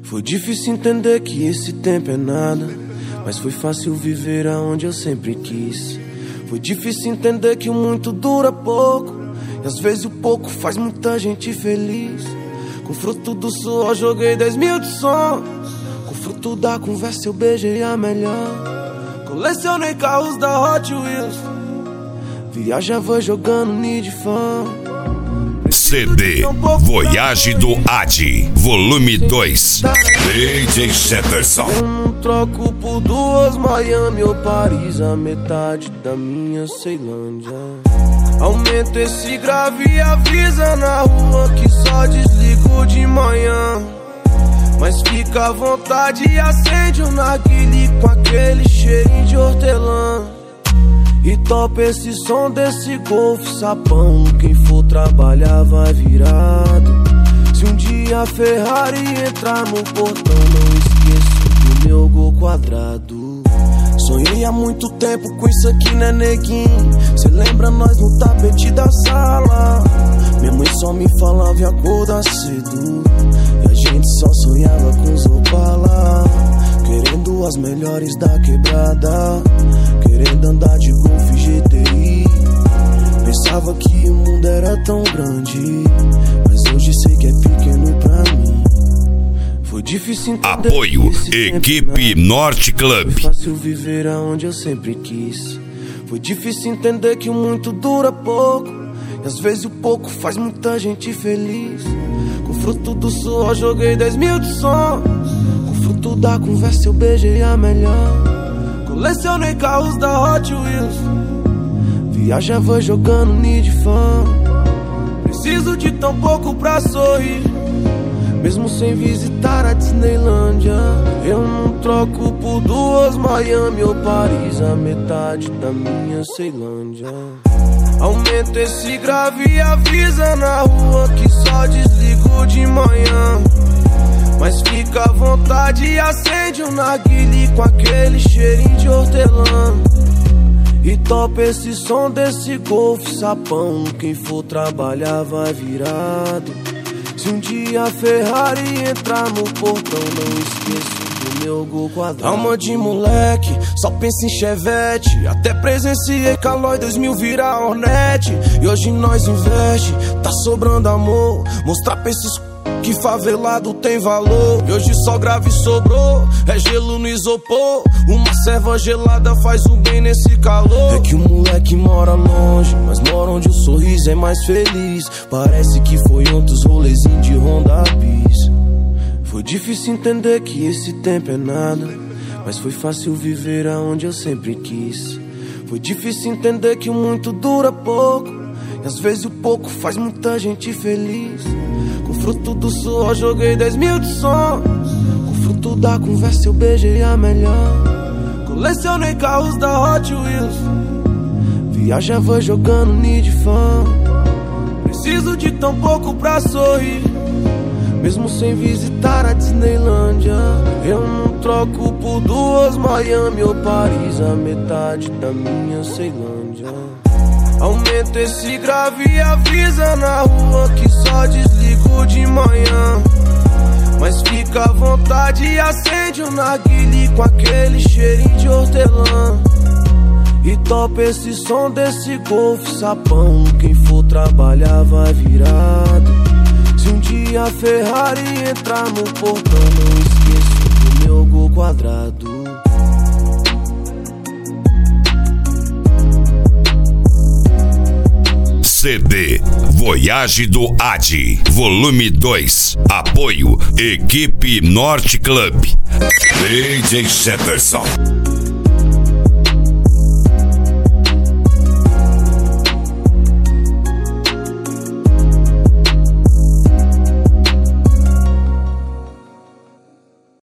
Foi difícil entender que esse tempo é nada, mas foi fácil viver aonde eu sempre quis. Foi difícil entender que o muito dura pouco, e às vezes o pouco faz muita gente feliz. Com o fruto do suor joguei 10 mil de sonhos, com o fruto da conversa eu beijei a melhor. Colecionei carros da Hot Wheels, viajava jogando Need Fun. CD Voyage do Adi, volume 2. DJ Jefferson. Eu não troco por duas Miami ou Paris, a metade da minha Ceilândia. Aumenta esse grave e avisa na rua que só desligo de manhã. Mas fica à vontade e acende um narguilé com aquele cheirinho de hortelã. E topa esse som desse Golf sapão, quem for trabalhar vai virado. Se um dia a Ferrari entrar no portão, não esqueço do meu gol quadrado. Sonhei há muito tempo com isso aqui, né, neguinho? Cê lembra nós no tapete da sala? Minha mãe só me falava em acordar cedo, e a gente só sonhava com os Opala, querendo as melhores da quebrada, querendo andar de Golf GTI. Pensava que o mundo era tão grande, mas hoje sei que é pequeno pra mim. Foi difícil entender. Apoio Equipe Norte Club. Foi fácil viver aonde eu sempre quis. Foi difícil entender que o muito dura pouco, e às vezes o pouco faz muita gente feliz. Com o fruto do suor joguei 10 mil de sonhos, com o fruto da conversa eu beijei a melhor. Colecionei carros da Hot Wheels, viajava jogando Need Fun. Preciso de tão pouco pra sorrir, mesmo sem visitar a Disneylândia. Eu não troco por duas Miami ou Paris, a metade da minha Ceilândia. Aumenta esse grave e avisa na rua que só desligo de manhã. Mas fica à vontade e acende um narguilé com aquele cheirinho de hortelã. E topa esse som desse Golf sapão, quem for trabalhar vai virado. Se um dia a Ferrari entrar no portão, não esqueço do meu gol quadrado. Alma de moleque, só pensa em Chevette. Até presenciei Calói 2000 virar Hornet. E hoje nós investe, tá sobrando amor. Mostrar pra esses que favelado tem valor. E hoje só grave sobrou, é gelo no isopor. Uma serva gelada faz um bem nesse calor. É que o moleque mora longe, mas mora onde o sorriso é mais feliz. Parece que foi ontem os rolezinhos de Honda Bis. Foi difícil entender que esse tempo é nada, mas foi fácil viver aonde eu sempre quis. Foi difícil entender que o muito dura pouco, e às vezes o pouco faz muita gente feliz. Com o fruto do suor joguei 10 mil de sonhos, com o fruto da conversa eu beijei a melhor. Colecionei carros da Hot Wheels, viajava jogando Need Fun. Preciso de tão pouco pra sorrir, mesmo sem visitar a Disneylândia. Eu não troco por duas Miami ou Paris, a metade da minha Ceilândia. Aumenta esse grave e avisa na rua que só desligo de manhã. Mas fica à vontade e acende um narguilé com aquele cheirinho de hortelã. E topa esse som desse Golf sapão, quem for trabalhar vai virado. Se um dia a Ferrari entrar no portão, não esqueço do meu gol quadrado. CD Voyage do Adi, volume 2. Apoio Equipe Norte Club. DJ Jefferson.